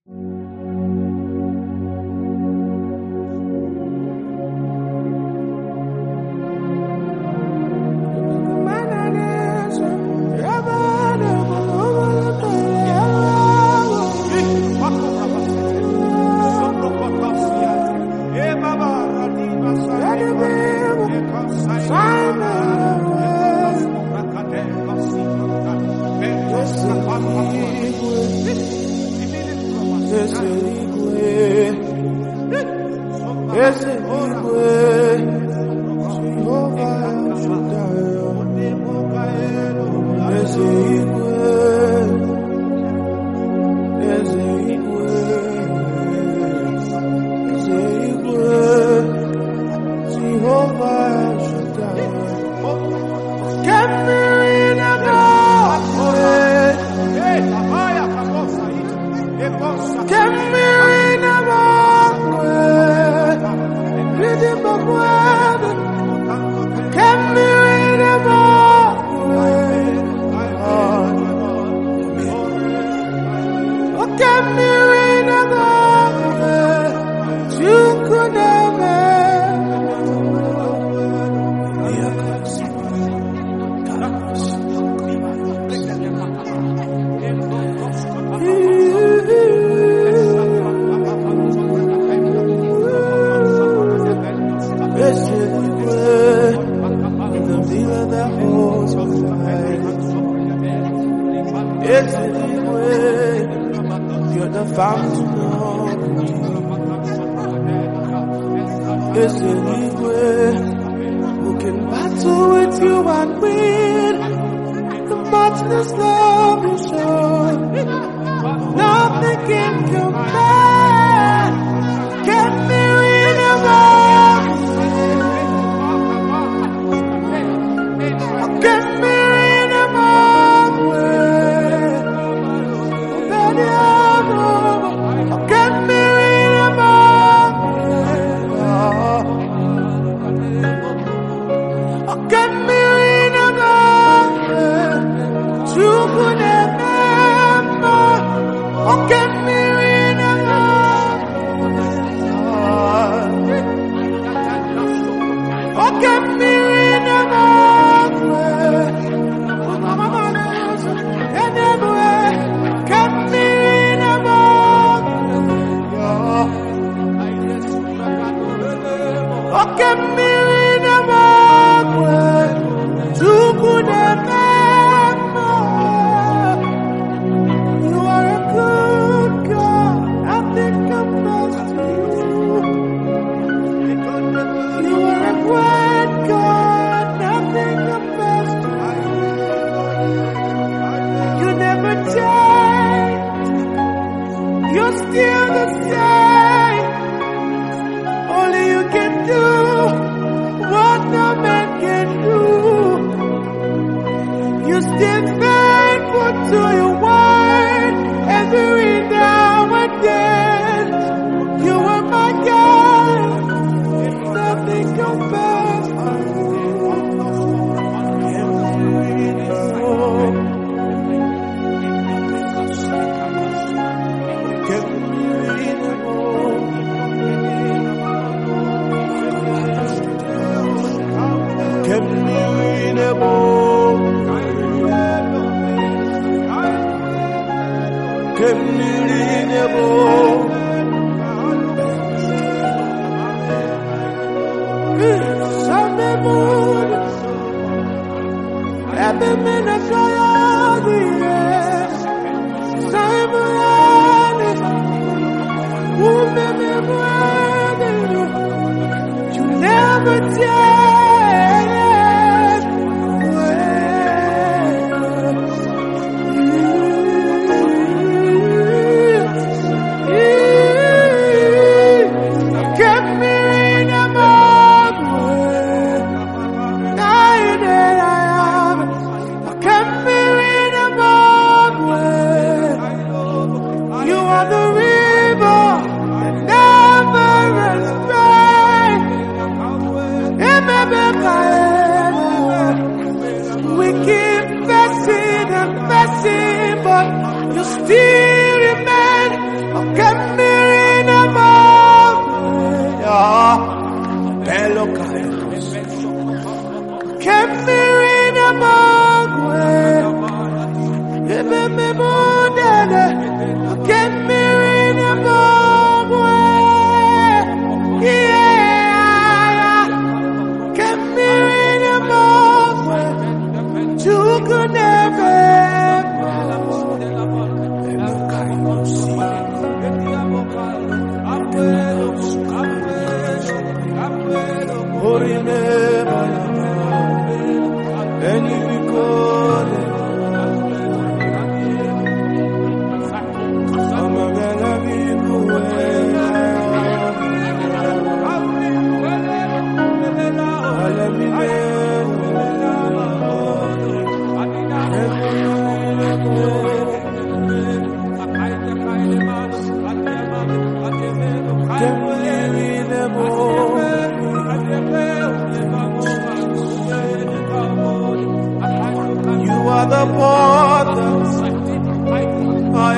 Come here in a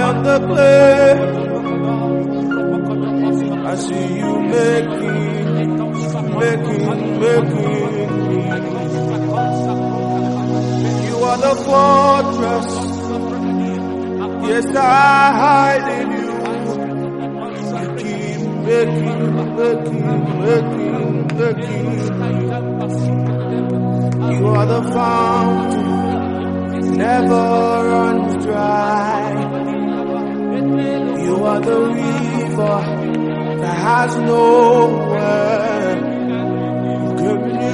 on the plane. I see you making. You are the fortress. Yes, I hide in you. You keep making. You are the fountain, never runs dry. You are the river that has nowhere. You kept me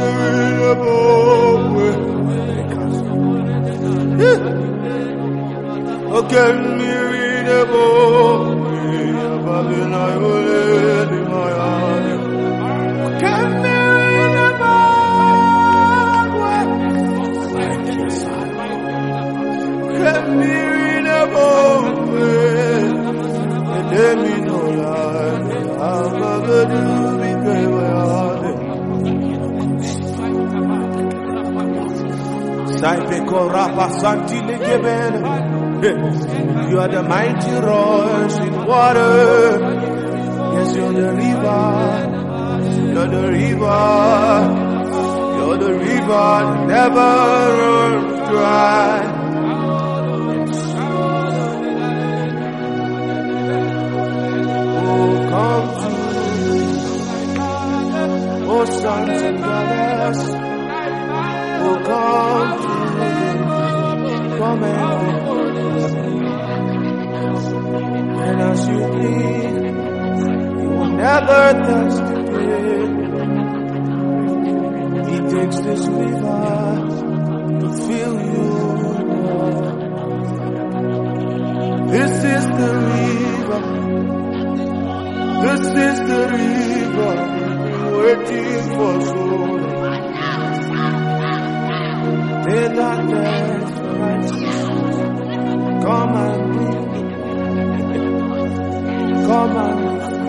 You are the mighty rushing water. Yes, you're the river. You're the river. You're the river that never runs dry. Oh, come to oh, sons and daughters. Oh, come to come and as you plead, you will never thirst again. He takes this river to fill you up. This is the river. This is the river waiting for so long. They that thirst. Come and come and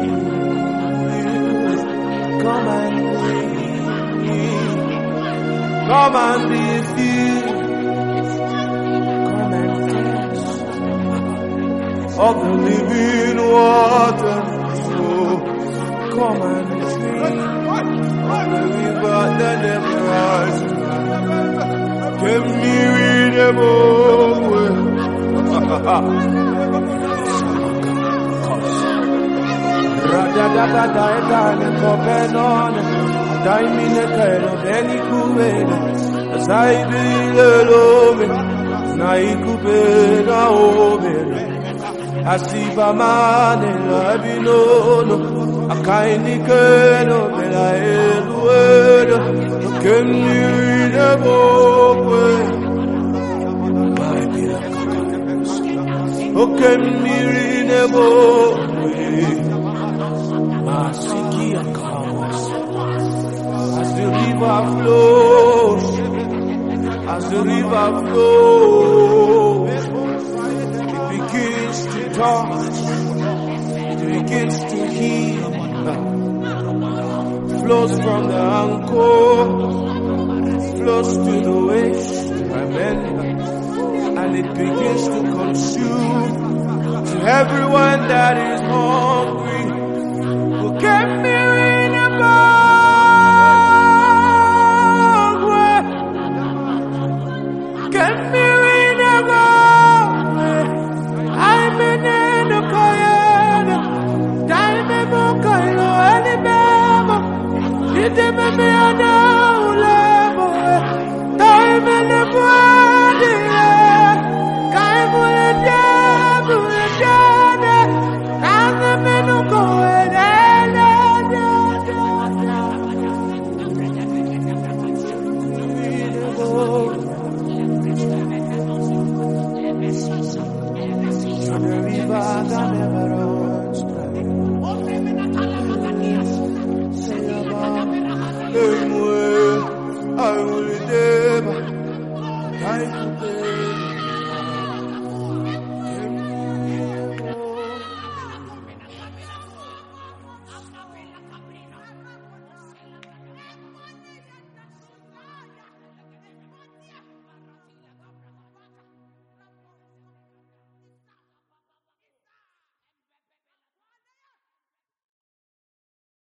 come and come and be filled. Come and taste of the living water. So come and drink of the river that never rises. Give me readable. Asiba mane labinono akaini keno bela eluedo kemi debo. Okay, mirine Masikia comes as the river flows, it begins to touch, it begins to heal, flows from the ankle, flows to the waist, and it begins to consume to everyone that is hungry. Who kept me in a bog, kept me in a bog. I'm in a coyote, time in a coyote, it's a baby on the level, time in a body. The river that